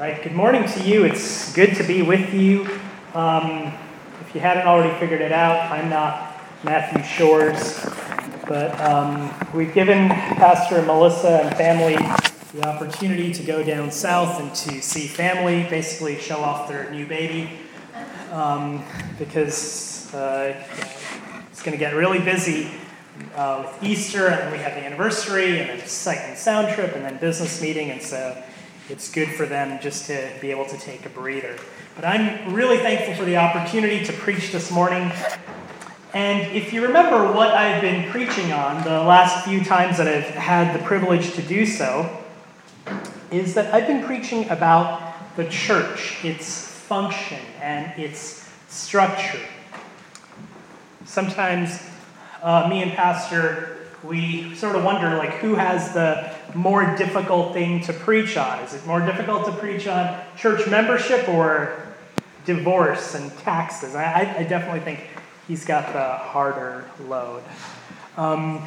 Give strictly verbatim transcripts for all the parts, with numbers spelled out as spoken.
Right, good morning to you. It's good to be with you. Um, if you hadn't already figured it out, I'm not Matthew Shores, but um, we've given Pastor Melissa and family the opportunity to go down south and to see family, basically show off their new baby, um, because uh, it's going to get really busy uh, with Easter, and then we have the anniversary, and then sight and sound trip, and then business meeting, and so it's good for them just to be able to take a breather. But I'm really thankful for the opportunity to preach this morning. And if you remember what I've been preaching on the last few times that I've had the privilege to do so, is that I've been preaching about the church, its function, and its structure. Sometimes uh, me and Pastor, we sort of wonder, like, who has the more difficult thing to preach on? Is it more difficult to preach on church membership or divorce and taxes? I, I definitely think he's got the harder load. Um,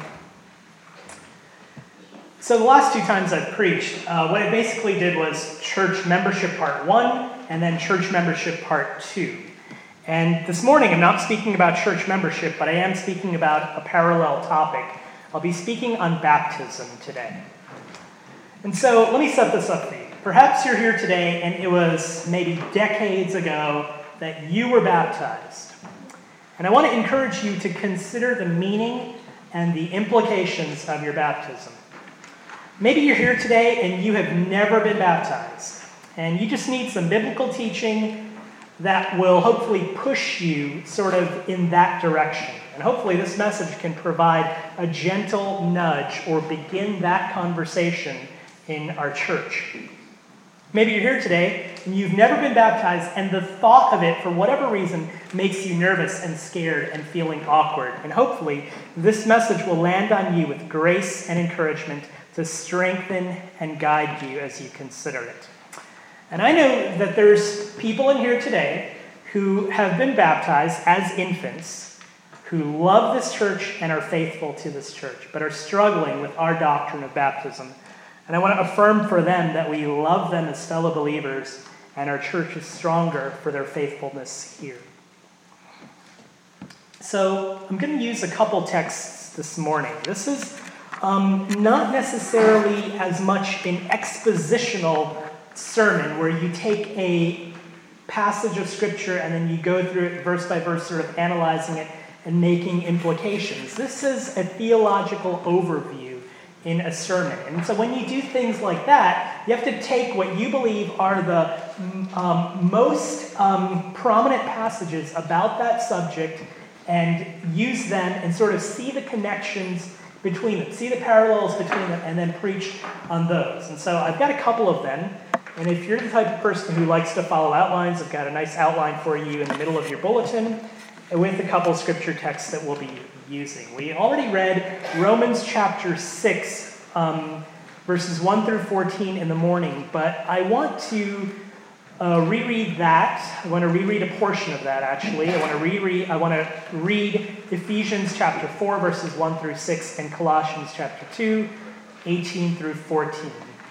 so the last two times I've preached, uh, what I basically did was church membership part one and then church membership part two. And this morning I'm not speaking about church membership, but I am speaking about a parallel topic. I'll be speaking on baptism today. And so let me set this up for you. Perhaps you're here today and it was maybe decades ago that you were baptized. And I want to encourage you to consider the meaning and the implications of your baptism. Maybe you're here today and you have never been baptized, and you just need some biblical teaching that will hopefully push you sort of in that direction. And hopefully this message can provide a gentle nudge or begin that conversation in our church. Maybe you're here today and you've never been baptized, and the thought of it, for whatever reason, makes you nervous and scared and feeling awkward. And hopefully this message will land on you with grace and encouragement to strengthen and guide you as you consider it. And I know that there's people in here today who have been baptized as infants, who love this church and are faithful to this church, but are struggling with our doctrine of baptism. And I want to affirm for them that we love them as fellow believers, and our church is stronger for their faithfulness here. So I'm going to use a couple texts this morning. This is um, not necessarily as much an expositional sermon where you take a passage of Scripture and then you go through it verse by verse, sort of analyzing it and making implications. This is a theological overview in a sermon. And so when you do things like that, you have to take what you believe are the um, most um, prominent passages about that subject and use them and sort of see the connections between them, see the parallels between them, and then preach on those. And so I've got a couple of them. And if you're the type of person who likes to follow outlines, I've got a nice outline for you in the middle of your bulletin with a couple scripture texts that we'll be using. We already read Romans chapter six, um, verses one through fourteen in the morning, but I want to uh, reread that. I want to reread a portion of that, actually. I want to reread, I want to read Ephesians chapter four, verses one through six, and Colossians chapter two, eighteen through fourteen.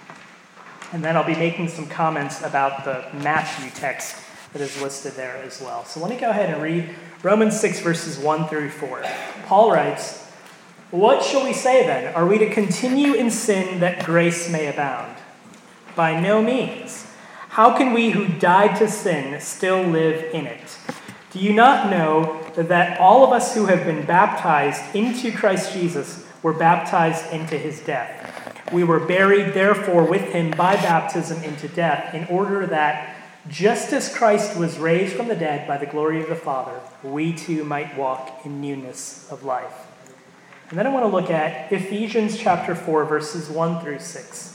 And then I'll be making some comments about the Matthew text that is listed there as well. So let me go ahead and read Romans six, verses one through four. Paul writes, "What shall we say then? Are we to continue in sin that grace may abound? By no means. How can we who died to sin still live in it? Do you not know that all of us who have been baptized into Christ Jesus were baptized into his death? We were buried, therefore, with him by baptism into death, in order that, just as Christ was raised from the dead by the glory of the Father, we too might walk in newness of life." And then I want to look at Ephesians chapter four, verses one through six.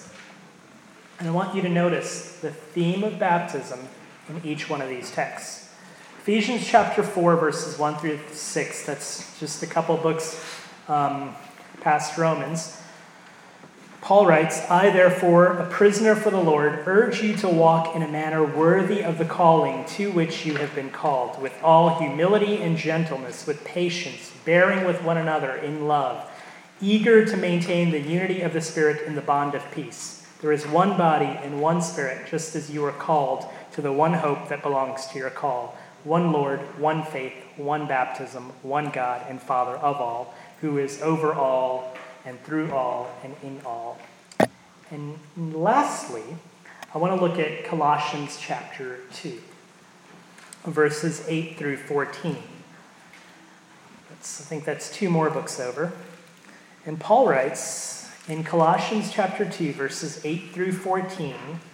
And I want you to notice the theme of baptism in each one of these texts. Ephesians chapter four, verses one through six, that's just a couple books um, past Romans. Paul writes, "I, therefore, a prisoner for the Lord, urge you to walk in a manner worthy of the calling to which you have been called, with all humility and gentleness, with patience, bearing with one another in love, eager to maintain the unity of the Spirit in the bond of peace. There is one body and one Spirit, just as you are called to the one hope that belongs to your call. One Lord, one faith, one baptism, one God and Father of all, who is over all and through all and in all. And lastly, I want to look at Colossians chapter two, verses eight through fourteen. That's, I think that's two more books over. And Paul writes in Colossians chapter two, verses eight through fourteen,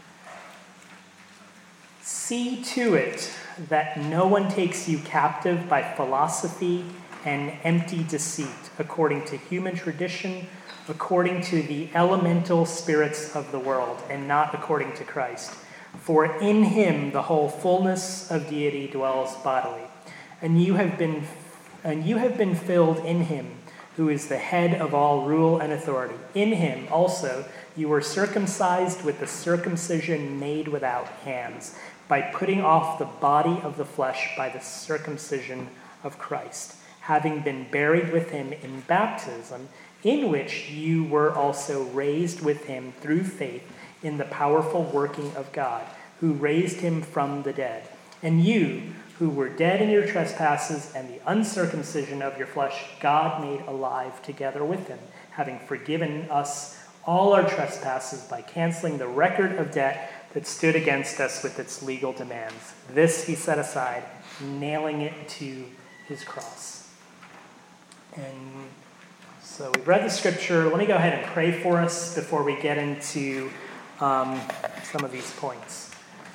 "See to it that no one takes you captive by philosophy and empty deceit, according to human tradition, according to the elemental spirits of the world, and not according to Christ. For in him the whole fullness of deity dwells bodily, and you have been and you have been filled in him, who is the head of all rule and authority. In him also you were circumcised with the circumcision made without hands, by putting off the body of the flesh by the circumcision of Christ, having been buried with him in baptism, in which you were also raised with him through faith in the powerful working of God, who raised him from the dead. And you, who were dead in your trespasses and the uncircumcision of your flesh, God made alive together with him, having forgiven us all our trespasses by canceling the record of debt that stood against us with its legal demands. This he set aside, nailing it to his cross." And so we've read the scripture. Let me go ahead and pray for us before we get into um, some of these points.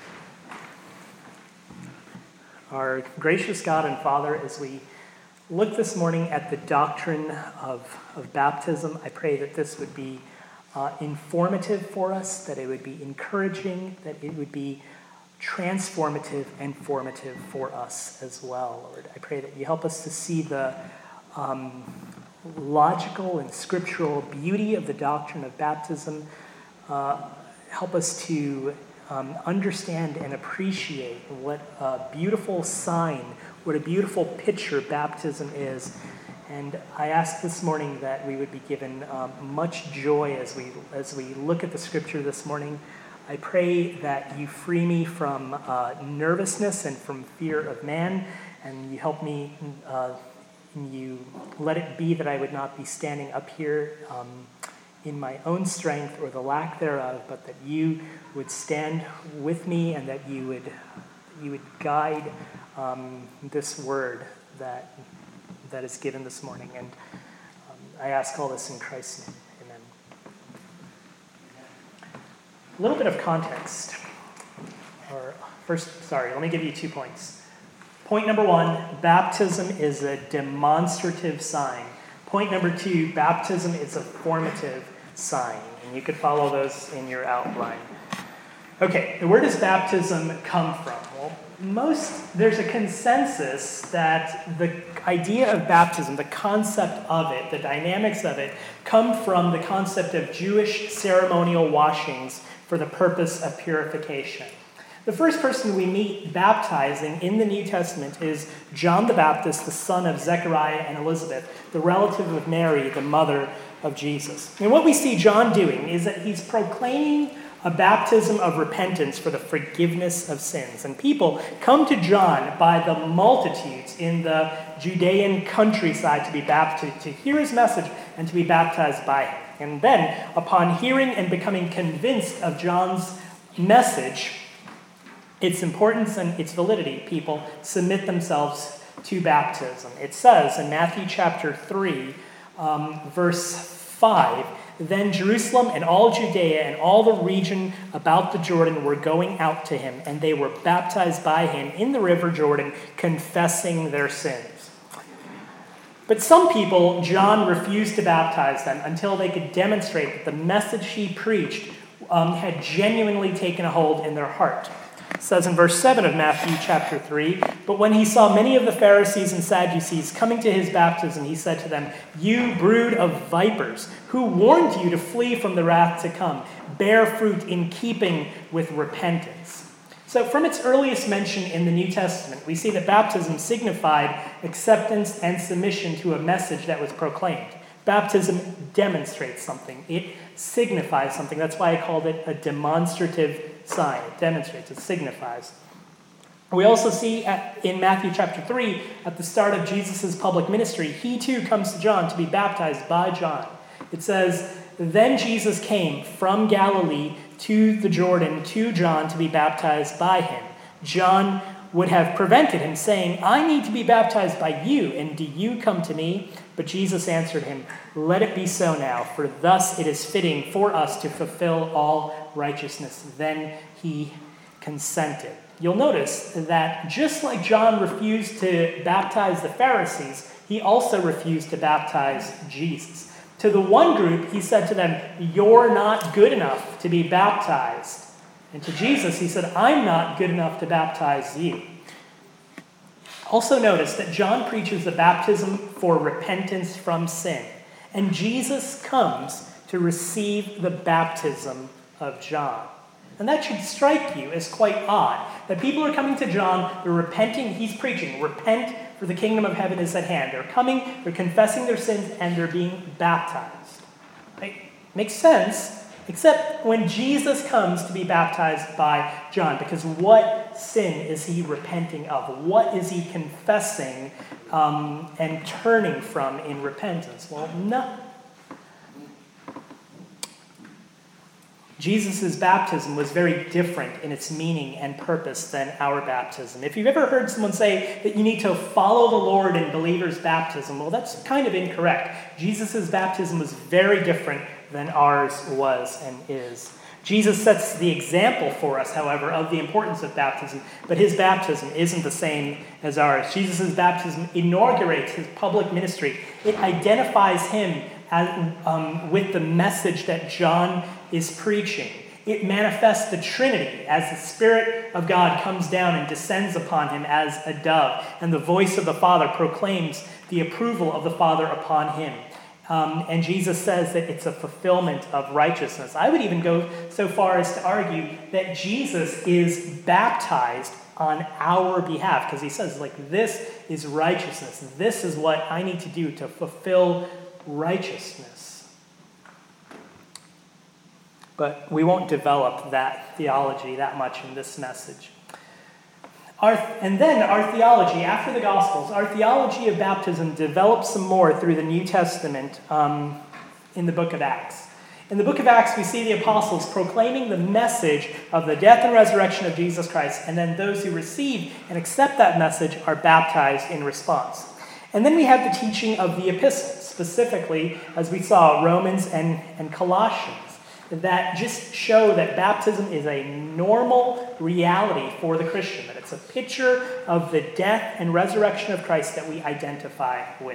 Our gracious God and Father, as we look this morning at the doctrine of, of baptism, I pray that this would be uh, informative for us, that it would be encouraging, that it would be transformative and formative for us as well, Lord. I pray that you help us to see the um, logical and scriptural beauty of the doctrine of baptism. Uh, help us to um, understand and appreciate what a beautiful sign, what a beautiful picture baptism is. And I ask this morning that we would be given um, much joy as we as we look at the scripture this morning. I pray that you free me from uh, nervousness and from fear of man, and you help me, uh, you let it be that I would not be standing up here um, in my own strength or the lack thereof, but that you would stand with me and that you would you would guide um, this word that that is given this morning. And um, I ask all this in Christ's name. Amen. A little bit of context. Or first, sorry, let me give you two points. Point number one, baptism is a demonstrative sign. Point number two, baptism is a formative sign. And you could follow those in your outline. Okay, where does baptism come from? Well, most, there's a consensus that the idea of baptism, the concept of it, the dynamics of it, come from the concept of Jewish ceremonial washings for the purpose of purification. The first person we meet baptizing in the New Testament is John the Baptist, the son of Zechariah and Elizabeth, the relative of Mary, the mother of Jesus. And what we see John doing is that he's proclaiming a baptism of repentance for the forgiveness of sins. And people come to John by the multitudes in the Judean countryside to be baptized, to hear his message and to be baptized by him. And then, upon hearing and becoming convinced of John's message, its importance and its validity, people submit themselves to baptism. It says in Matthew chapter three, um, verse five, "Then Jerusalem and all Judea and all the region about the Jordan were going out to him, and they were baptized by him in the river Jordan, confessing their sins." But some people, John refused to baptize them until they could demonstrate that the message he preached um, had genuinely taken a hold in their heart. It says in verse seven of Matthew chapter three, "But when he saw many of the Pharisees and Sadducees coming to his baptism, he said to them, 'You brood of vipers, who warned you to flee from the wrath to come? Bear fruit in keeping with repentance.'" So from its earliest mention in the New Testament, we see that baptism signified acceptance and submission to a message that was proclaimed. Baptism demonstrates something. It signifies something. That's why I called it a demonstrative sign. It demonstrates, it signifies. We also see at, in Matthew chapter three, at the start of Jesus' public ministry, he too comes to John to be baptized by John. It says, "Then Jesus came from Galilee to the Jordan to John to be baptized by him. John would have prevented him, saying, 'I need to be baptized by you, and do you come to me?' But Jesus answered him, 'Let it be so now, for thus it is fitting for us to fulfill all righteousness.' Then he consented." You'll notice that just like John refused to baptize the Pharisees, he also refused to baptize Jesus. To the one group, he said to them, "You're not good enough to be baptized." And to Jesus, he said, "I'm not good enough to baptize you." Also notice that John preaches the baptism for repentance from sin, and Jesus comes to receive the baptism of John. And that should strike you as quite odd, that people are coming to John, they're repenting, he's preaching, repent for the kingdom of heaven is at hand. They're coming, they're confessing their sins, and they're being baptized. Right? Makes sense, except when Jesus comes to be baptized by John, because what sin is he repenting of? What is he confessing um, and turning from in repentance? Well, no. Jesus' baptism was very different in its meaning and purpose than our baptism. If you've ever heard someone say that you need to follow the Lord in believers' baptism, well, that's kind of incorrect. Jesus' baptism was very different than ours was and is. Jesus sets the example for us, however, of the importance of baptism, but his baptism isn't the same as ours. Jesus' baptism inaugurates his public ministry. It identifies him as, um, with the message that John is preaching. It manifests the Trinity as the Spirit of God comes down and descends upon him as a dove, and the voice of the Father proclaims the approval of the Father upon him. Um, and Jesus says that it's a fulfillment of righteousness. I would even go so far as to argue that Jesus is baptized on our behalf, because he says, like, this is righteousness. This is what I need to do to fulfill righteousness. But we won't develop that theology that much in this message. Our, and then our theology, after the Gospels, our theology of baptism develops some more through the New Testament um, in the book of Acts. In the book of Acts, we see the apostles proclaiming the message of the death and resurrection of Jesus Christ, and then those who receive and accept that message are baptized in response. And then we have the teaching of the epistles, specifically, as we saw, Romans and, and Colossians, that just show that baptism is a normal reality for the Christian, that it's a picture of the death and resurrection of Christ that we identify with.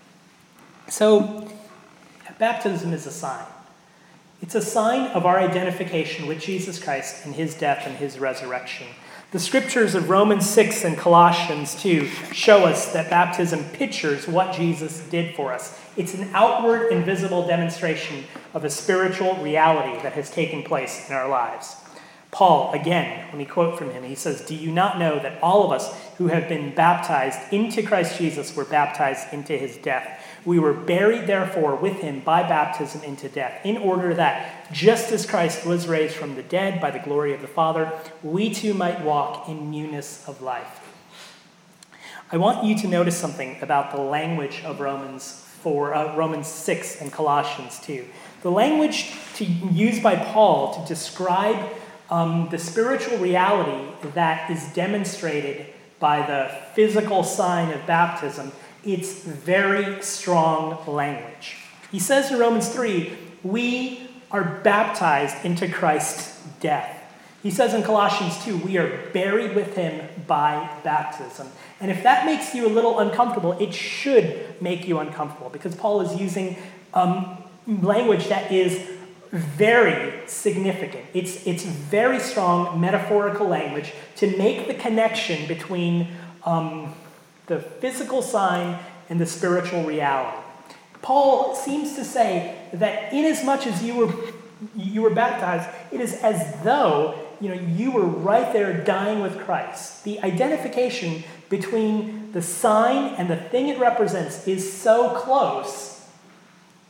So, baptism is a sign. It's a sign of our identification with Jesus Christ and his death and his resurrection. The scriptures of Romans six and Colossians two show us that baptism pictures what Jesus did for us. It's an outward and visible demonstration of a spiritual reality that has taken place in our lives. Paul, again, let me quote from him, he says, "Do you not know that all of us who have been baptized into Christ Jesus were baptized into his death? We were buried, therefore, with him by baptism into death, in order that, just as Christ was raised from the dead by the glory of the Father, we too might walk in newness of life." I want you to notice something about the language of Romans four, uh, Romans six and Colossians two. The language to, used by Paul to describe um, the spiritual reality that is demonstrated by the physical sign of baptism, it's very strong language. He says in Romans three, we are baptized into Christ's death. He says in Colossians two, we are buried with him by baptism. And if that makes you a little uncomfortable, it should make you uncomfortable, because Paul is using um, language that is very significant. It's, it's very strong metaphorical language to make the connection between um, the physical sign and the spiritual reality. Paul seems to say that inasmuch as you were you were baptized, it is as though you know you were right there dying with Christ. The identification between the sign and the thing it represents is so close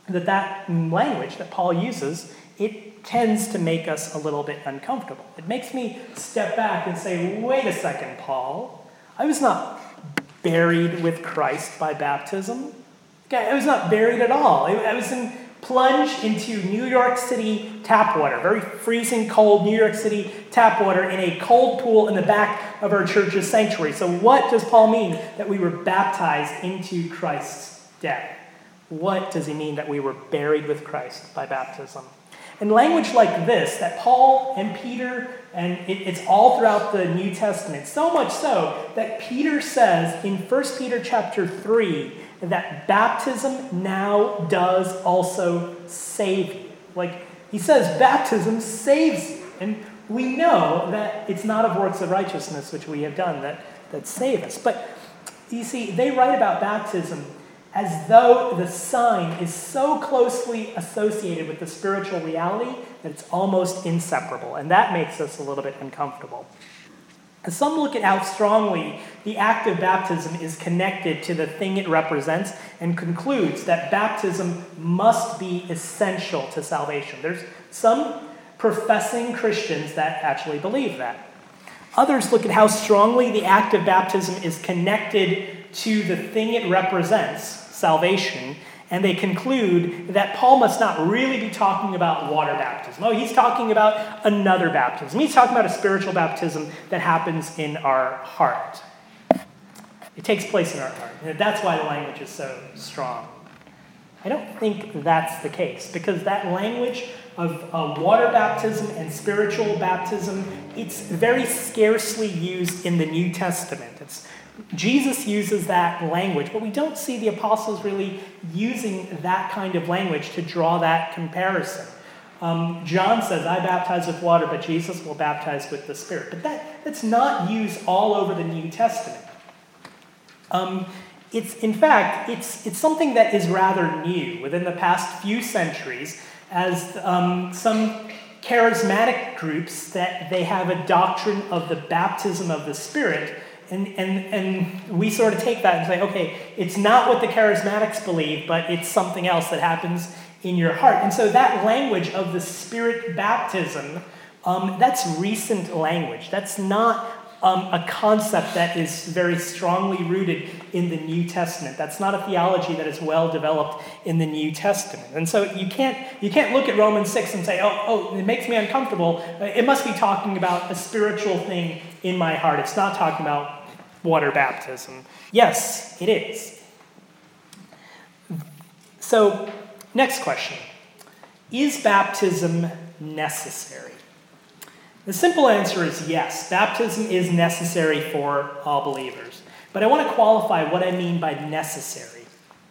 that that language that Paul uses, it tends to make us a little bit uncomfortable. It makes me step back and say, wait a second, Paul. I was not buried with Christ by baptism. Okay, I was not buried at all. I was in, plunged into New York City tap water, very freezing cold New York City tap water in a cold pool in the back of our church's sanctuary. So what does Paul mean that we were baptized into Christ's death? What does he mean that we were buried with Christ by baptism? And language like this, that Paul and Peter, and it, it's all throughout the New Testament, so much so that Peter says in First Peter chapter three that baptism now does also save you. Like, he says baptism saves you. And we know that it's not of works of righteousness which we have done that, that save us. But you see, they write about baptism as though the sign is so closely associated with the spiritual reality that it's almost inseparable. And that makes us a little bit uncomfortable. And some look at how strongly the act of baptism is connected to the thing it represents and concludes that baptism must be essential to salvation. There's some professing Christians that actually believe that. Others look at how strongly the act of baptism is connected to the thing it represents, salvation, and they conclude that Paul must not really be talking about water baptism. Oh, he's talking about another baptism. He's talking about a spiritual baptism that happens in our heart. It takes place in our heart. And that's why the language is so strong. I don't think that's the case, because that language of uh, water baptism and spiritual baptism, it's very scarcely used in the New Testament. It's Jesus uses that language, but we don't see the apostles really using that kind of language to draw that comparison. Um, John says, I baptize with water, but Jesus will baptize with the Spirit. But that, that's not used all over the New Testament. Um, it's, in fact, it's, it's something that is rather new within the past few centuries, as um, some charismatic groups that they have a doctrine of the baptism of the Spirit. And, and and we sort of take that and say, okay, it's not what the charismatics believe, but it's something else that happens in your heart. And so that language of the Spirit baptism, um, that's recent language. That's not um, a concept that is very strongly rooted in the New Testament. That's not a theology that is well developed in the New Testament. And so you can't you can't look at Romans six and say, oh, oh, it makes me uncomfortable. It must be talking about a spiritual thing in my heart. It's not talking about water baptism. Yes, it is. So, next question. Is baptism necessary? The simple answer is yes. Baptism is necessary for all believers. But I want to qualify what I mean by necessary.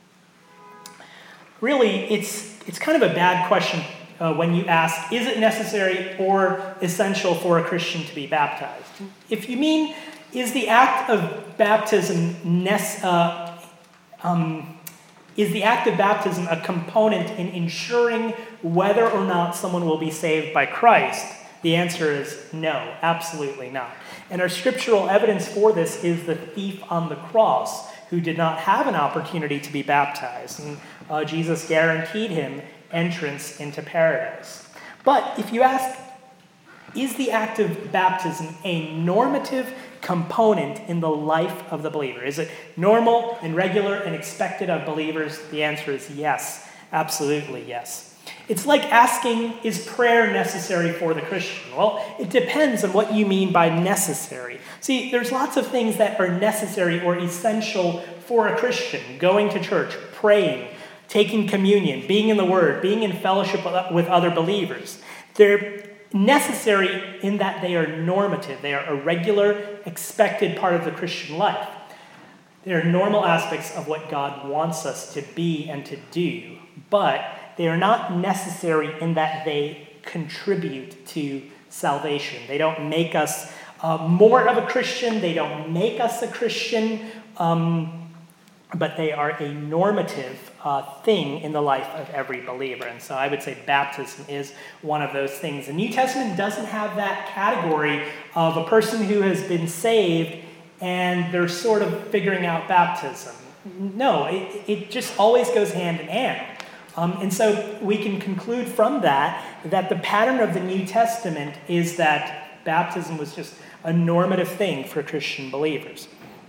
Really, it's, it's kind of a bad question uh, when you ask, is it necessary or essential for a Christian to be baptized? If you mean, is the act of baptism nece- uh, um, is the act of baptism a component in ensuring whether or not someone will be saved by Christ? The answer is no, absolutely not. And our scriptural evidence for this is the thief on the cross who did not have an opportunity to be baptized. And uh, Jesus guaranteed him entrance into paradise. But if you ask, is the act of baptism a normative component in the life of the believer? Is it normal and regular and expected of believers? The answer is yes, absolutely yes. It's like asking, is prayer necessary for the Christian? Well, it depends on what you mean by necessary. See, there's lots of things that are necessary or essential for a Christian. Going to church, praying, taking communion, being in the Word, being in fellowship with other believers. They're necessary in that they are normative. They are a regular, expected part of the Christian life. They are normal aspects of what God wants us to be and to do, but they are not necessary in that they contribute to salvation. They don't make us uh, more of a Christian. They don't make us a Christian, um, but they are a normative uh, thing in the life of every believer. And so I would say baptism is one of those things. The New Testament doesn't have that category of a person who has been saved and they're sort of figuring out baptism. No, it, it just always goes hand in hand. Um, and so we can conclude from that that the pattern of the New Testament is that baptism was just a normative thing for Christian believers.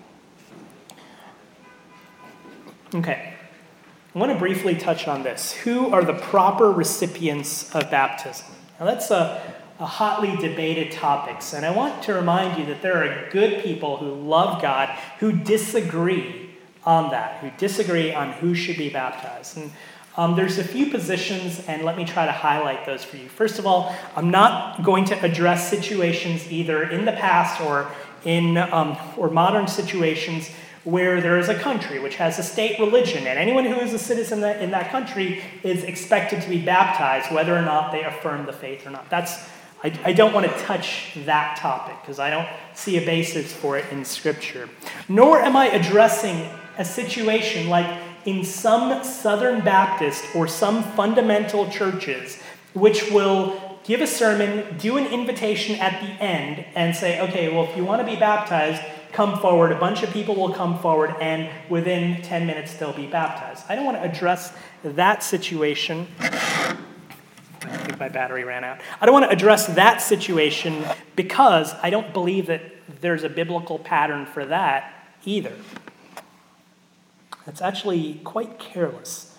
Okay, I want to briefly touch on this. Who are the proper recipients of baptism? Now that's a, a hotly debated topic, and I want to remind you that there are good people who love God who disagree on that, who disagree on who should be baptized. And Um, there's a few positions, and let me try to highlight those for you. First of all, I'm not going to address situations either in the past or in um, or modern situations where there is a country which has a state religion, and anyone who is a citizen that, in that country is expected to be baptized, whether or not they affirm the faith or not. That's I, I don't want to touch that topic because I don't see a basis for it in Scripture. Nor am I addressing a situation like in some Southern Baptist or some fundamental churches, which will give a sermon, do an invitation at the end, and say, okay, well, if you want to be baptized, come forward. A bunch of people will come forward, and within ten minutes, they'll be baptized. I don't want to address that situation. I think my battery ran out. I don't want to address that situation because I don't believe that there's a biblical pattern for that either. That's actually quite careless.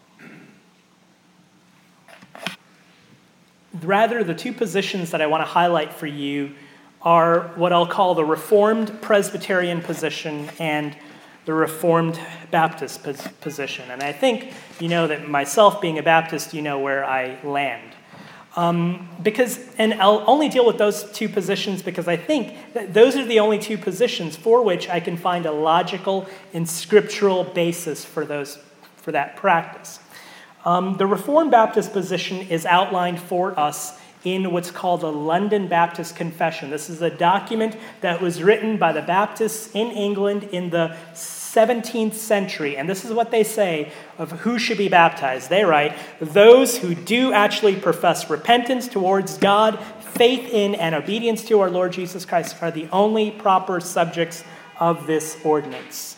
Rather, the two positions that I want to highlight for you are what I'll call the Reformed Presbyterian position and the Reformed Baptist position. And I think you know that myself being a Baptist, you know where I land. Um, because, and I'll only deal with those two positions because I think that those are the only two positions for which I can find a logical and scriptural basis for those, for that practice. Um, the Reformed Baptist position is outlined for us in what's called the London Baptist Confession. This is a document that was written by the Baptists in England in the seventeenth century, and this is what they say of who should be baptized. They write, those who do actually profess repentance towards God, faith in, and obedience to our Lord Jesus Christ are the only proper subjects of this ordinance.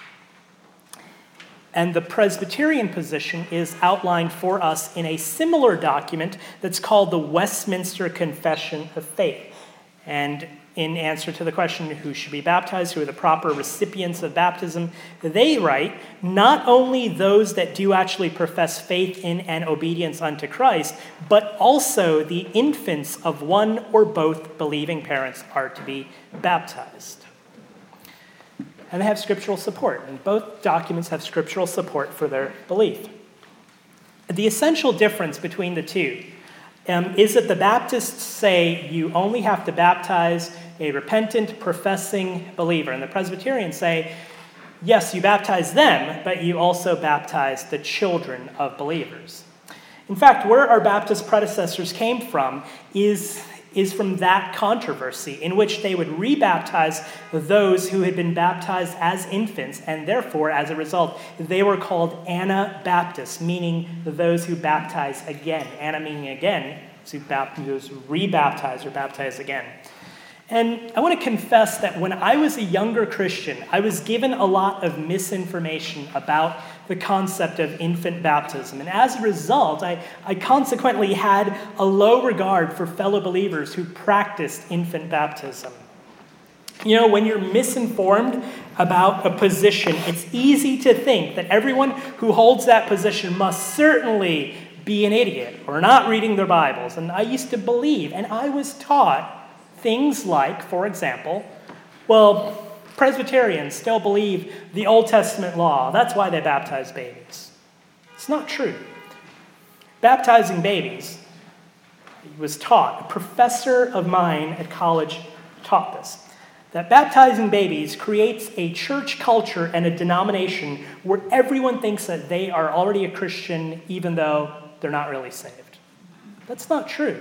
And the Presbyterian position is outlined for us in a similar document that's called the Westminster Confession of Faith. And in answer to the question, who should be baptized, who are the proper recipients of baptism, they write, not only those that do actually profess faith in and obedience unto Christ, but also the infants of one or both believing parents are to be baptized. And they have scriptural support, and both documents have scriptural support for their belief. The essential difference between the two um, is that the Baptists say you only have to baptize a repentant, professing believer. And the Presbyterians say, yes, you baptize them, but you also baptize the children of believers. In fact, where our Baptist predecessors came from is, is from that controversy in which they would rebaptize those who had been baptized as infants, and therefore, as a result, they were called Anabaptists, meaning those who baptize again. Ana meaning again, those who rebaptize or baptize again. And I want to confess that when I was a younger Christian, I was given a lot of misinformation about the concept of infant baptism. And as a result, I, I consequently had a low regard for fellow believers who practiced infant baptism. You know, when you're misinformed about a position, it's easy to think that everyone who holds that position must certainly be an idiot or not reading their Bibles. And I used to believe, and I was taught, things like, for example, well, Presbyterians still believe the Old Testament law. That's why they baptize babies. It's not true. Baptizing babies was taught. A professor of mine at college taught this, that baptizing babies creates a church culture and a denomination where everyone thinks that they are already a Christian even though they're not really saved. That's not true.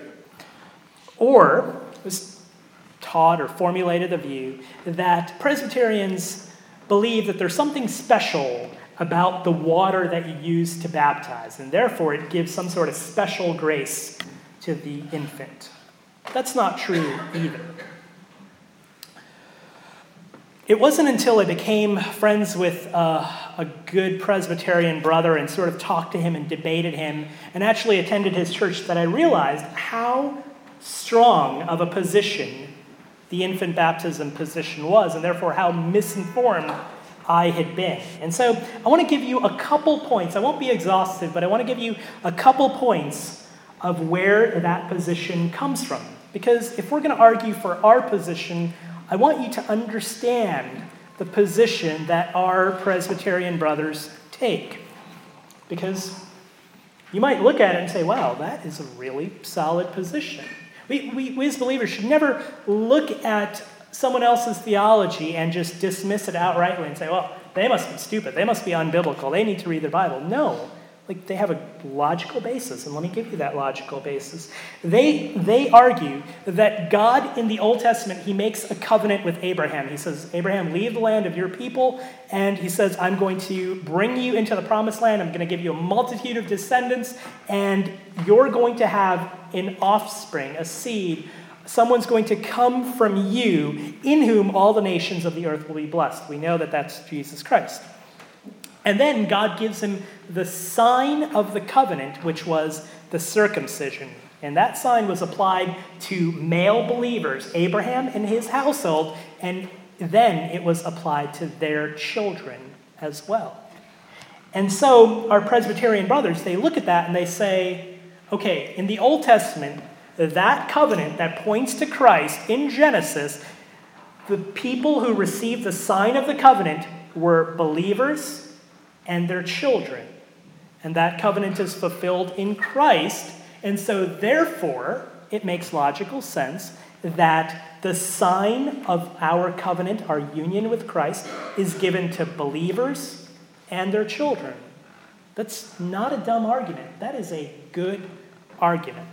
Or it was taught or formulated the view that Presbyterians believe that there's something special about the water that you use to baptize, and therefore it gives some sort of special grace to the infant. That's not true either. It wasn't until I became friends with uh, a good Presbyterian brother and sort of talked to him and debated him and actually attended his church that I realized how strong of a position the infant baptism position was, and therefore how misinformed I had been. And so I want to give you a couple points. I won't be exhaustive, but I want to give you a couple points of where that position comes from. Because if we're going to argue for our position, I want you to understand the position that our Presbyterian brothers take. Because you might look at it and say, wow, that is a really solid position. We, we, we as believers should never look at someone else's theology and just dismiss it outrightly and say, well, they must be stupid. They must be unbiblical. They need to read their Bible. No. Like, they have a logical basis, and let me give you that logical basis. They, they argue that God in the Old Testament, he makes a covenant with Abraham. He says, Abraham, leave the land of your people, and he says, I'm going to bring you into the promised land. I'm going to give you a multitude of descendants, and you're going to have an offspring, a seed. Someone's going to come from you, in whom all the nations of the earth will be blessed. We know that that's Jesus Christ. And then God gives him the sign of the covenant, which was the circumcision. And that sign was applied to male believers, Abraham and his household, and then it was applied to their children as well. And so our Presbyterian brothers, they look at that and they say, okay, in the Old Testament, that covenant that points to Christ in Genesis, the people who received the sign of the covenant were believers and their children. And that covenant is fulfilled in Christ. And so therefore, it makes logical sense that the sign of our covenant, our union with Christ, is given to believers and their children. That's not a dumb argument. That is a good argument.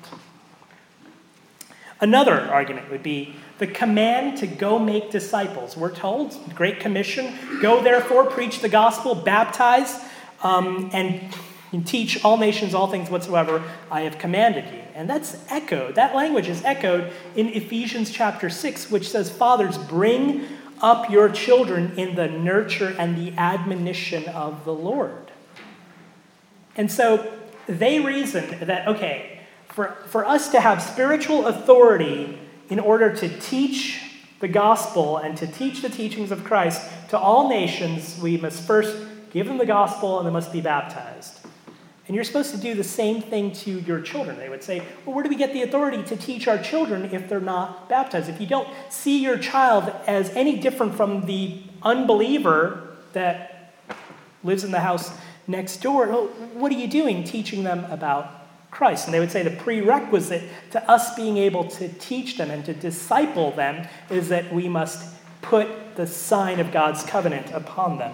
Another argument would be the command to go make disciples. We're told, Great Commission, go therefore, preach the gospel, baptize, um, and teach all nations all things whatsoever I have commanded you. And that's echoed, that language is echoed in Ephesians chapter six, which says, fathers, bring up your children in the nurture and the admonition of the Lord. And so they reason that, okay, For, for us to have spiritual authority in order to teach the gospel and to teach the teachings of Christ to all nations, we must first give them the gospel and they must be baptized. And you're supposed to do the same thing to your children. They would say, well, where do we get the authority to teach our children if they're not baptized? If you don't see your child as any different from the unbeliever that lives in the house next door, well, what are you doing teaching them about Christ? And they would say the prerequisite to us being able to teach them and to disciple them is that we must put the sign of God's covenant upon them.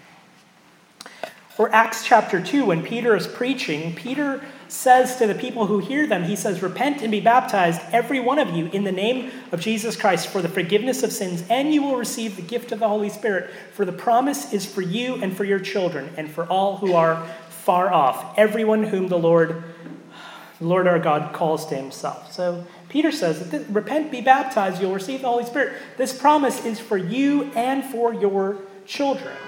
Or Acts chapter two, when Peter is preaching, Peter says to the people who hear them, he says, repent and be baptized, every one of you, in the name of Jesus Christ for the forgiveness of sins, and you will receive the gift of the Holy Spirit, for the promise is for you and for your children and for all who are far off, everyone whom the Lord The Lord our God calls to himself. So Peter says, that this, repent, be baptized, you'll receive the Holy Spirit. This promise is for you and for your children.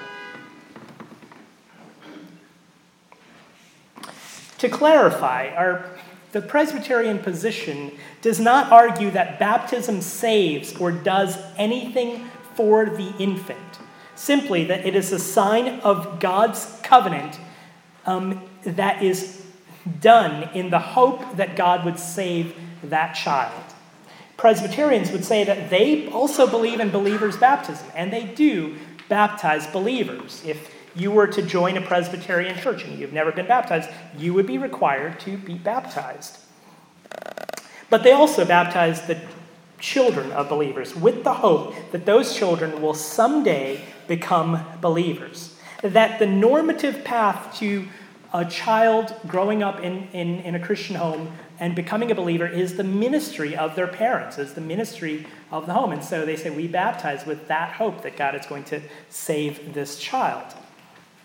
To clarify, our, the Presbyterian position does not argue that baptism saves or does anything for the infant. Simply that it is a sign of God's covenant um, that is done in the hope that God would save that child. Presbyterians would say that they also believe in believers' baptism, and they do baptize believers. If you were to join a Presbyterian church and you've never been baptized, you would be required to be baptized. But they also baptize the children of believers with the hope that those children will someday become believers. That the normative path to a child growing up in, in, in a Christian home and becoming a believer is the ministry of their parents, is the ministry of the home. And so they say we baptize with that hope that God is going to save this child.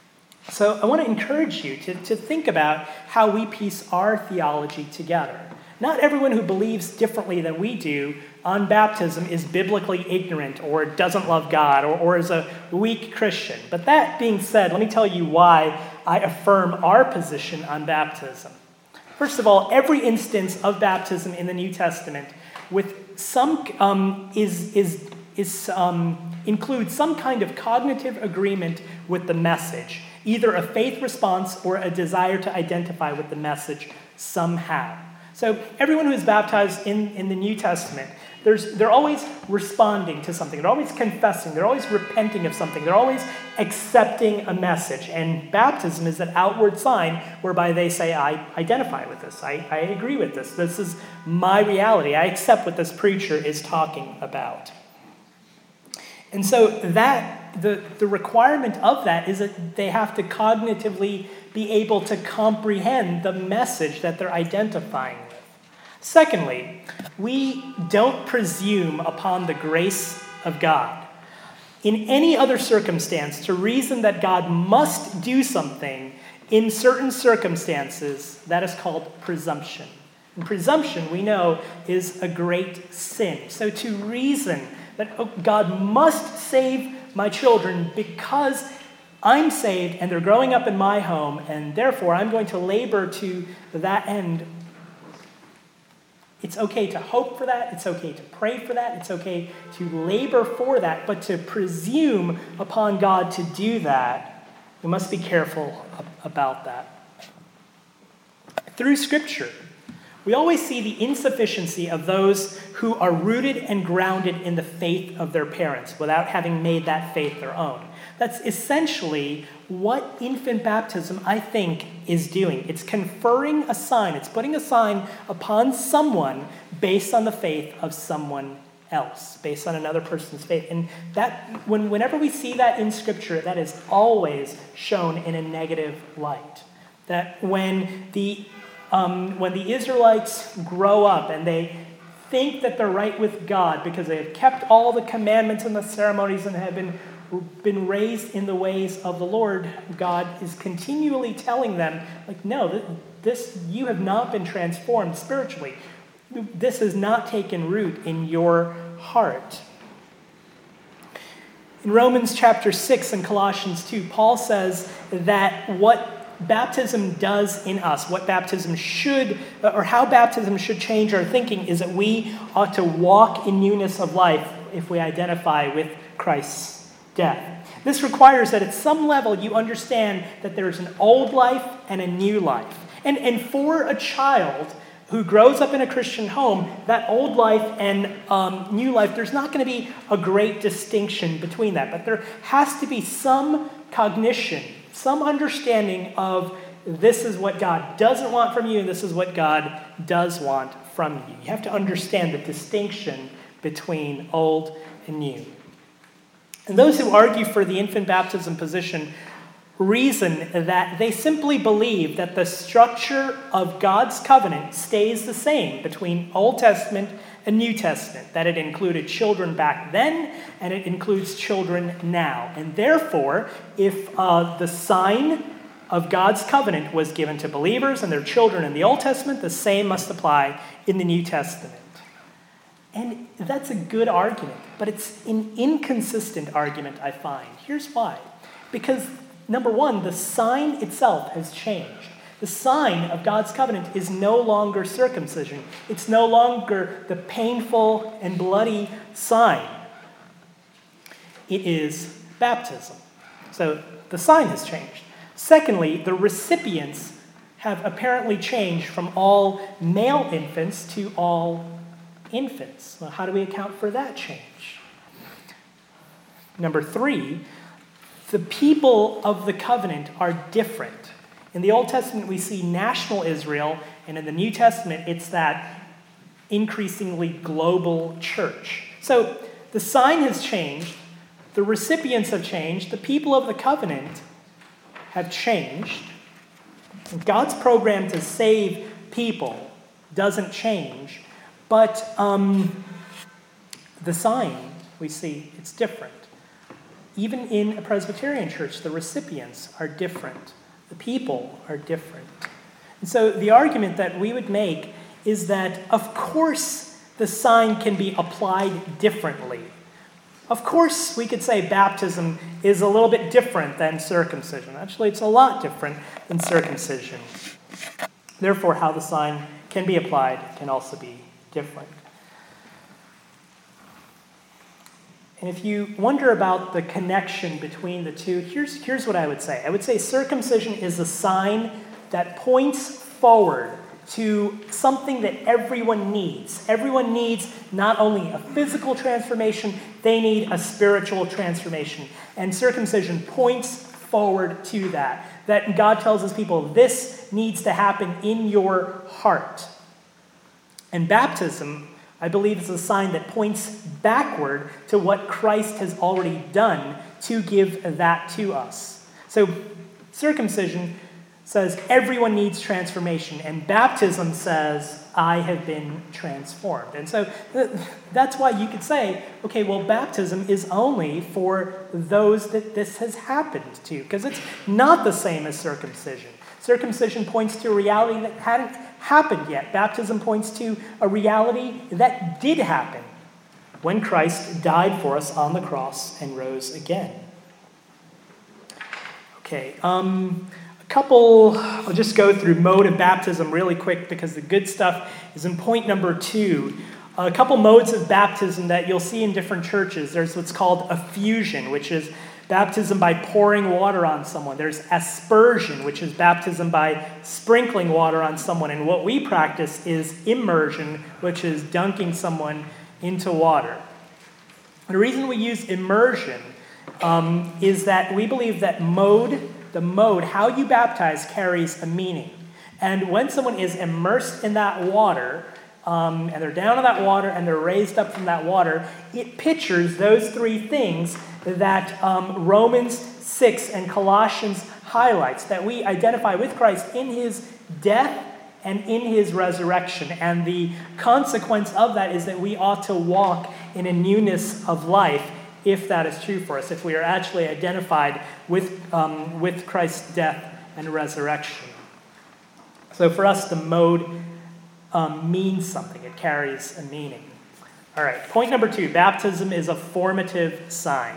So I want to encourage you to, to think about how we piece our theology together. Not everyone who believes differently than we do on baptism is biblically ignorant or doesn't love God or, or is a weak Christian. But that being said, let me tell you why I affirm our position on baptism. First of all, every instance of baptism in the New Testament with some um, is is is um, includes some kind of cognitive agreement with the message, either a faith response or a desire to identify with the message somehow. So everyone who is baptized in, in the New Testament, there's, they're always responding to something. They're always confessing. They're always repenting of something. They're always accepting a message. And baptism is that outward sign whereby they say, I identify with this. I, I agree with this. This is my reality. I accept what this preacher is talking about. And so that the, the requirement of that is that they have to cognitively be able to comprehend the message that they're identifying with. Secondly, we don't presume upon the grace of God in any other circumstance to reason that God must do something in certain circumstances. That is called presumption. And presumption, we know, is a great sin. So to reason that oh, God must save my children because I'm saved and they're growing up in my home, and therefore I'm going to labor to that end. It's okay to hope for that. It's okay to pray for that. It's okay to labor for that. But to presume upon God to do that, we must be careful about that. Through Scripture, we always see the insufficiency of those who are rooted and grounded in the faith of their parents without having made that faith their own. That's essentially what infant baptism, I think, is doing. It's conferring a sign. It's putting a sign upon someone based on the faith of someone else, based on another person's faith. And that, when, whenever we see that in Scripture, that is always shown in a negative light. That when the um, when the Israelites grow up and they think that they're right with God because they have kept all the commandments and the ceremonies and have been been raised in the ways of the Lord, God is continually telling them, like, no, this you have not been transformed spiritually. This has not taken root in your heart. In Romans chapter six and Colossians two, Paul says that what baptism does in us, what baptism should, or how baptism should change our thinking, is that we ought to walk in newness of life if we identify with Christ's death. This requires that at some level you understand that there's an old life and a new life. And, and for a child who grows up in a Christian home, that old life and um, new life, there's not going to be a great distinction between that. But there has to be some cognition, some understanding of this is what God doesn't want from you and this is what God does want from you. You have to understand the distinction between old and new. And those who argue for the infant baptism position reason that they simply believe that the structure of God's covenant stays the same between Old Testament and New Testament, that it included children back then and it includes children now. And therefore, if uh, the sign of God's covenant was given to believers and their children in the Old Testament, the same must apply in the New Testament. And that's a good argument, but it's an inconsistent argument, I find. Here's why. Because, number one, the sign itself has changed. The sign of God's covenant is no longer circumcision. It's no longer the painful and bloody sign. It is baptism. So the sign has changed. Secondly, the recipients have apparently changed from all male infants to all infants. Well, how do we account for that change? Number three, the people of the covenant are different. In the Old Testament, we see national Israel, and in the New Testament, it's that increasingly global church. So the sign has changed, the recipients have changed, the people of the covenant have changed. God's program to save people doesn't change, but um, the sign, we see, it's different. Even in a Presbyterian church, the recipients are different. The people are different. And so the argument that we would make is that, of course, the sign can be applied differently. Of course, we could say baptism is a little bit different than circumcision. Actually, it's a lot different than circumcision. Therefore, how the sign can be applied can also be different. And if you wonder about the connection between the two, here's, here's what I would say. I would say circumcision is a sign that points forward to something that everyone needs. Everyone needs not only a physical transformation, they need a spiritual transformation. And circumcision points forward to that. That God tells his people, this needs to happen in your heart. And baptism, I believe, is a sign that points backward to what Christ has already done to give that to us. So circumcision says everyone needs transformation, and baptism says, I have been transformed. And so that's why you could say, okay, well, baptism is only for those that this has happened to, because it's not the same as circumcision. Circumcision points to a reality that hadn't happened yet. Baptism points to a reality that did happen when Christ died for us on the cross and rose again. Okay, um... couple, I'll just go through mode of baptism really quick because the good stuff is in point number two. A couple modes of baptism that you'll see in different churches. There's what's called effusion, which is baptism by pouring water on someone. There's aspersion, which is baptism by sprinkling water on someone. And what we practice is immersion, which is dunking someone into water. The reason we use immersion um, is that we believe that mode The mode, how you baptize, carries a meaning. And when someone is immersed in that water, um, and they're down in that water, and they're raised up from that water, it pictures those three things that um, Romans six and Colossians highlights, that we identify with Christ in his death and in his resurrection. And the consequence of that is that we ought to walk in a newness of life, if that is true for us, if we are actually identified with, um, with Christ's death and resurrection. So for us, the mode um, means something. It carries a meaning. All right, point number two, baptism is a formative sign.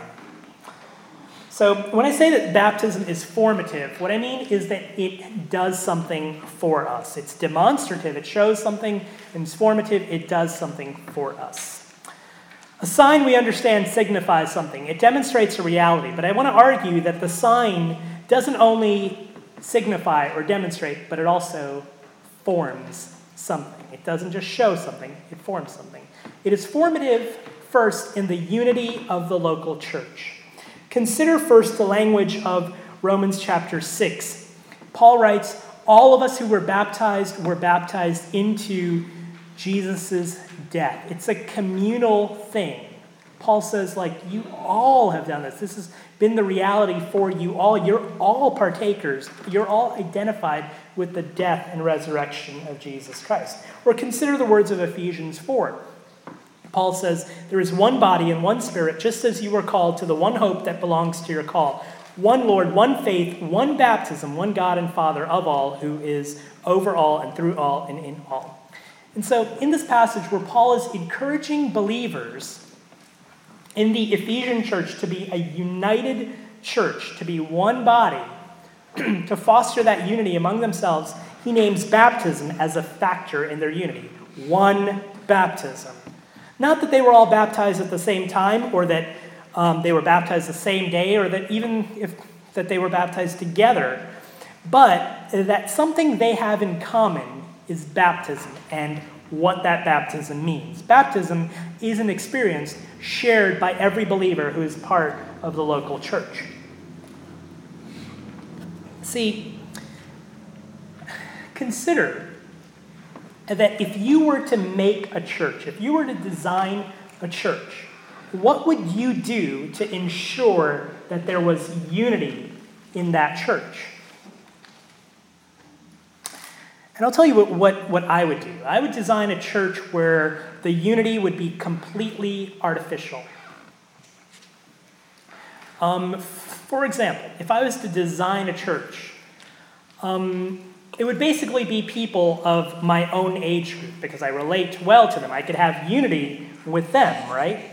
So when I say that baptism is formative, what I mean is that it does something for us. It's demonstrative. It shows something. And it's formative. It does something for us. A sign, we understand, signifies something. It demonstrates a reality. But I want to argue that the sign doesn't only signify or demonstrate, but it also forms something. It doesn't just show something, it forms something. It is formative, first, in the unity of the local church. Consider first the language of Romans chapter six. Paul writes, all of us who were baptized were baptized into Jesus' death. It's a communal thing. Paul says, like, you all have done this. This has been the reality for you all. You're all partakers. You're all identified with the death and resurrection of Jesus Christ. Or consider the words of Ephesians four. Paul says, there is one body and one spirit, just as you were called to the one hope that belongs to your call. One Lord, one faith, one baptism, one God and Father of all, who is over all and through all and in all. And so in this passage where Paul is encouraging believers in the Ephesian church to be a united church, to be one body, to foster that unity among themselves, he names baptism as a factor in their unity. One baptism. Not that they were all baptized at the same time, or that um, they were baptized the same day, or that even if that they were baptized together, but that something they have in common is baptism and what that baptism means. Baptism is an experience shared by every believer who is part of the local church. See, consider that if you were to make a church, if you were to design a church, what would you do to ensure that there was unity in that church? And I'll tell you what, what, what I would do. I would design a church where the unity would be completely artificial. Um, for example, if I was to design a church, um, it would basically be people of my own age group because I relate well to them. I could have unity with them, right?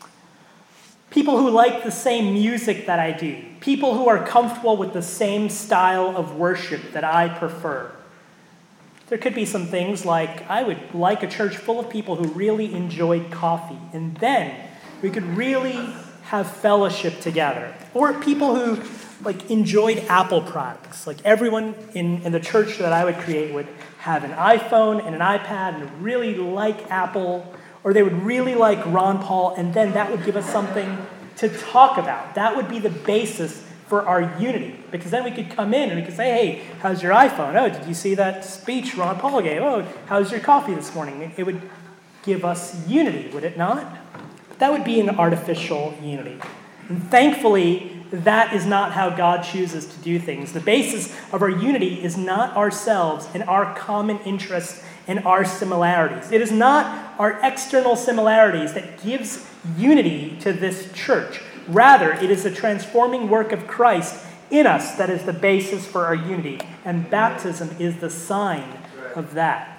People who like the same music that I do. People who are comfortable with the same style of worship that I prefer. There could be some things like I would like a church full of people who really enjoyed coffee, and then we could really have fellowship together. Or people who like enjoyed Apple products. Like everyone in, in the church that I would create would have an iPhone and an iPad and really like Apple, or they would really like Ron Paul, and then that would give us something to talk about. That would be the basis for our unity, because then we could come in and we could say, hey, how's your iPhone? Oh, did you see that speech Ron Paul gave? Oh, how's your coffee this morning? It would give us unity, would it not? But that would be an artificial unity. And thankfully, that is not how God chooses to do things. The basis of our unity is not ourselves and our common interests and our similarities. It is not our external similarities that gives unity to this church. Rather, it is the transforming work of Christ in us that is the basis for our unity, and baptism is the sign of that.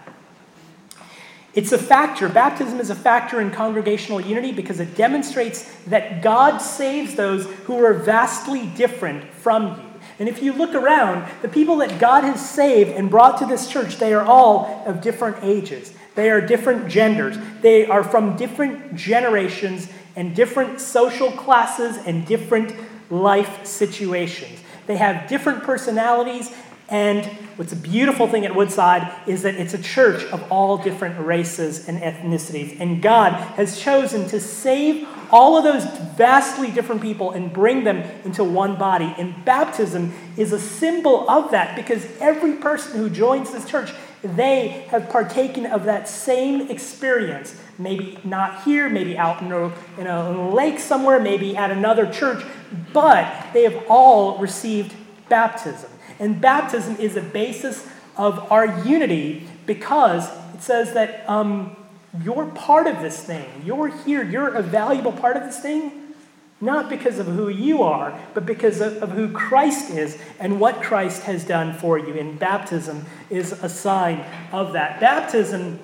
It's a factor, baptism is a factor in congregational unity because it demonstrates that God saves those who are vastly different from you. And if you look around, the people that God has saved and brought to this church, they are all of different ages. They are different genders. They are from different generations and different social classes and different life situations. They have different personalities, and what's a beautiful thing at Woodside is that it's a church of all different races and ethnicities. And God has chosen to save all of those vastly different people and bring them into one body. And baptism is a symbol of that because every person who joins this church, they have partaken of that same experience. Maybe not here, maybe out in a, in a lake somewhere, maybe at another church, but they have all received baptism. And baptism is a basis of our unity because it says that um, you're part of this thing. You're here. You're a valuable part of this thing, not because of who you are, but because of, of who Christ is and what Christ has done for you. And baptism is a sign of that. Baptism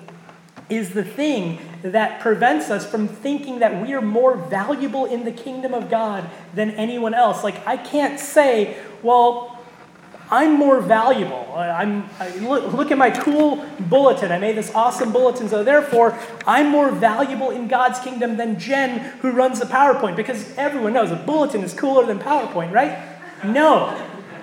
is the thing that prevents us from thinking that we are more valuable in the kingdom of God than anyone else. Like, I can't say, well, I'm more valuable. I'm, I look, look at my cool bulletin. I made this awesome bulletin, so therefore, I'm more valuable in God's kingdom than Jen, who runs the PowerPoint, because everyone knows a bulletin is cooler than PowerPoint, right? No.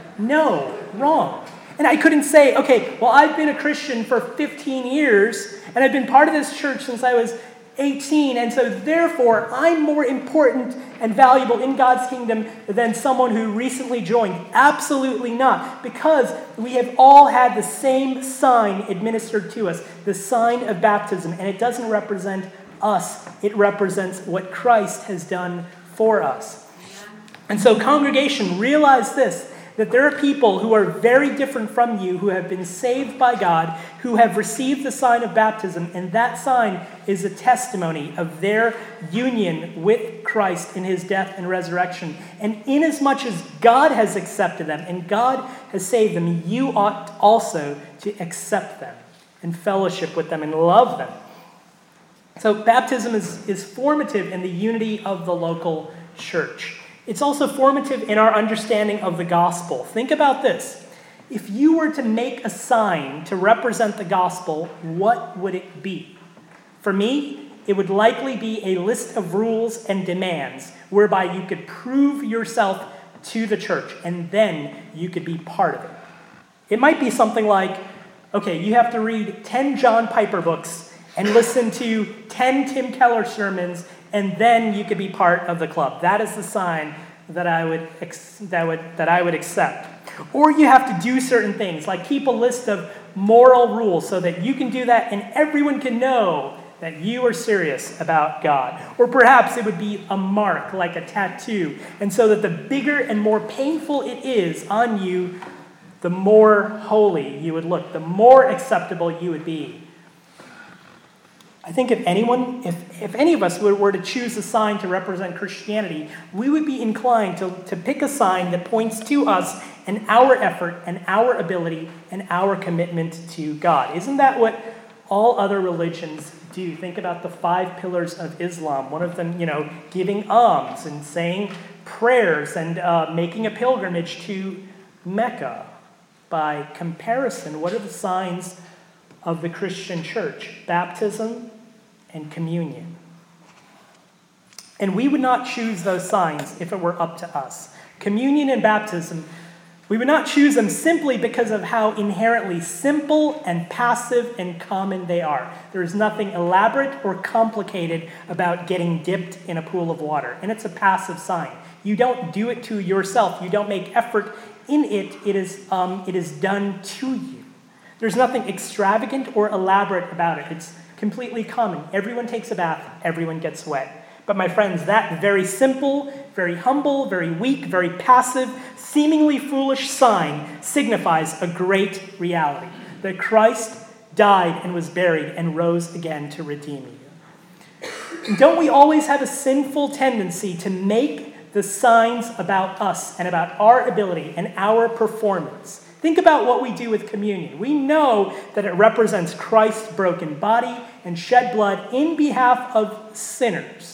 No. Wrong. And I couldn't say, okay, well, I've been a Christian for fifteen years, and I've been part of this church since I was eighteen, and so therefore, I'm more important and valuable in God's kingdom than someone who recently joined. Absolutely not, because we have all had the same sign administered to us, the sign of baptism, and it doesn't represent us. It represents what Christ has done for us. And so, congregation, realize this, that there are people who are very different from you, who have been saved by God, who have received the sign of baptism, and that sign is a testimony of their union with Christ in his death and resurrection. And inasmuch as God has accepted them and God has saved them, you ought also to accept them and fellowship with them and love them. So baptism is, is formative in the unity of the local church. It's also formative in our understanding of the gospel. Think about this. If you were to make a sign to represent the gospel, what would it be? For me, it would likely be a list of rules and demands whereby you could prove yourself to the church, and then you could be part of it. It might be something like, okay, you have to read ten John Piper books and listen to ten Tim Keller sermons, and then you could be part of the club. That is the sign that I would ex- that would that I would accept. Or you have to do certain things, like keep a list of moral rules so that you can do that and everyone can know that you are serious about God. Or perhaps it would be a mark, like a tattoo. And so that the bigger and more painful it is on you, the more holy you would look, the more acceptable you would be. I think if anyone, if, if any of us were, were to choose a sign to represent Christianity, we would be inclined to, to pick a sign that points to us and our effort and our ability and our commitment to God. Isn't that what all other religions do? Think about the five pillars of Islam. One of them, you know, giving alms and saying prayers and uh, making a pilgrimage to Mecca. By comparison, what are the signs of the Christian church? Baptism and communion. And we would not choose those signs if it were up to us. Communion and baptism, we would not choose them simply because of how inherently simple and passive and common they are. There is nothing elaborate or complicated about getting dipped in a pool of water, and it's a passive sign. You don't do it to yourself. You don't make effort in it. It is, um, it is done to you. There's nothing extravagant or elaborate about it. It's completely common. Everyone takes a bath. Everyone gets wet. But my friends, that very simple, very humble, very weak, very passive, seemingly foolish sign signifies a great reality, that Christ died and was buried and rose again to redeem you. And don't we always have a sinful tendency to make the signs about us and about our ability and our performance? Think about what we do with communion. We know that it represents Christ's broken body and shed blood in behalf of sinners.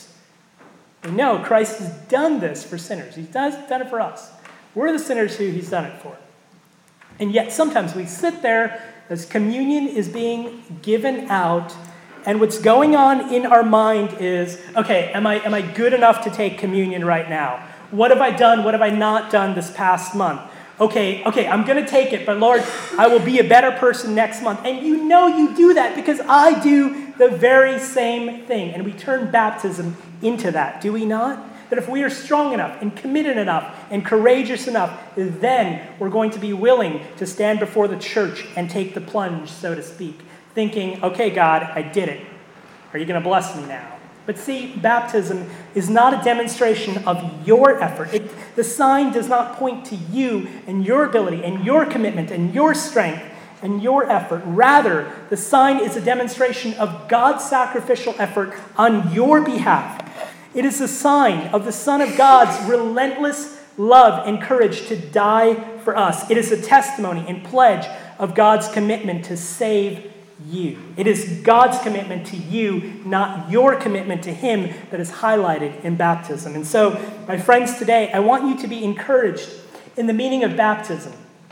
We know Christ has done this for sinners. He's done it for us. We're the sinners who he's done it for. And yet sometimes we sit there as communion is being given out, and what's going on in our mind is, okay, am I, am I good enough to take communion right now? What have I done? What have I not done this past month? Okay, okay, I'm going to take it, but Lord, I will be a better person next month. And you know you do that because I do the very same thing. And we turn baptism into that, do we not? That if we are strong enough and committed enough and courageous enough, then we're going to be willing to stand before the church and take the plunge, so to speak, thinking, okay, God, I did it. Are you going to bless me now? But see, baptism is not a demonstration of your effort. It, the sign does not point to you and your ability and your commitment and your strength and your effort. Rather, the sign is a demonstration of God's sacrificial effort on your behalf. It is a sign of the Son of God's relentless love and courage to die for us. It is a testimony and pledge of God's commitment to save you. It is God's commitment to you, not your commitment to him, that is highlighted in baptism. And so, my friends, today, I want you to be encouraged in the meaning of baptism.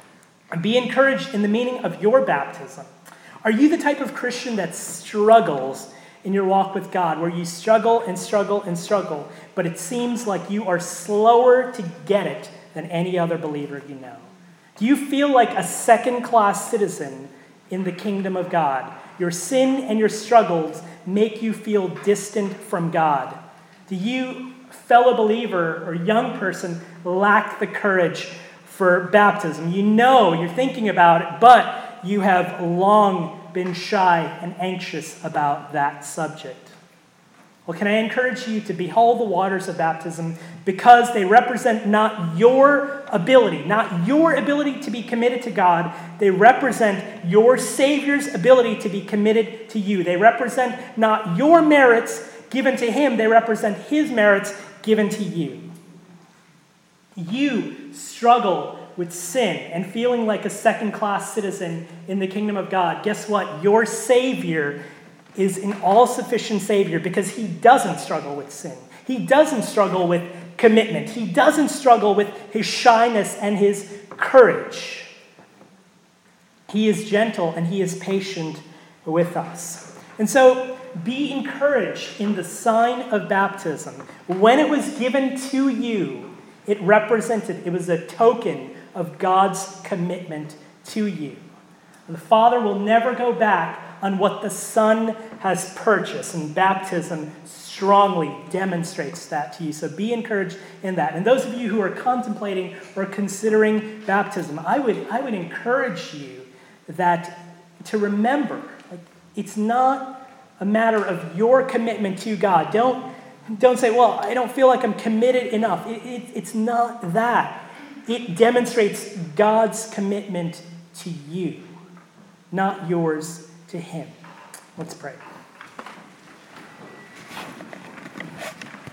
Be encouraged in the meaning of your baptism. Are you the type of Christian that struggles in your walk with God, where you struggle and struggle and struggle, but it seems like you are slower to get it than any other believer you know? Do you feel like a second-class citizen in the kingdom of God? Your sin and your struggles make you feel distant from God. Do you, fellow believer or young person, lack the courage for baptism? You know, you're thinking about it, but you have long been shy and anxious about that subject. Well, can I encourage you to behold the waters of baptism because they represent not your ability, not your ability to be committed to God. They represent your Savior's ability to be committed to you. They represent not your merits given to him. They represent his merits given to you. You struggle with sin and feeling like a second-class citizen in the kingdom of God. Guess what? Your Savior is an all-sufficient Savior because he doesn't struggle with sin. He doesn't struggle with commitment. He doesn't struggle with his shyness and his courage. He is gentle and he is patient with us. And so be encouraged in the sign of baptism. When it was given to you, it represented, it was a token of God's commitment to you. The Father will never go back on what the Son has purchased, and baptism strongly demonstrates that to you. So be encouraged in that. And those of you who are contemplating or considering baptism, I would I would encourage you that to remember, like, it's not a matter of your commitment to God. Don't don't say, well, I don't feel like I'm committed enough. It, it, it's not that. It demonstrates God's commitment to you, not yours to him. Let's pray.